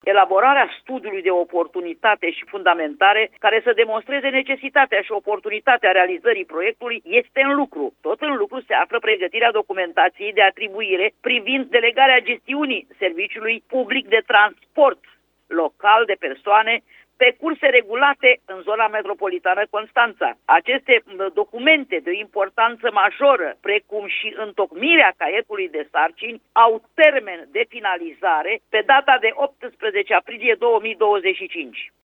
Elaborarea studiului de oportunitate și fundamentare care să demonstreze necesitatea și oportunitatea realizării proiectului este în lucru. Tot în lucru se află pregătirea documentației de atribuire privind delegarea gestiunii serviciului public de transport local de persoane pe curse regulate în zona metropolitană Constanța. Aceste documente de o importanță majoră, precum și întocmirea caietului de sarcini, au termen de finalizare pe data de 18 aprilie 2025.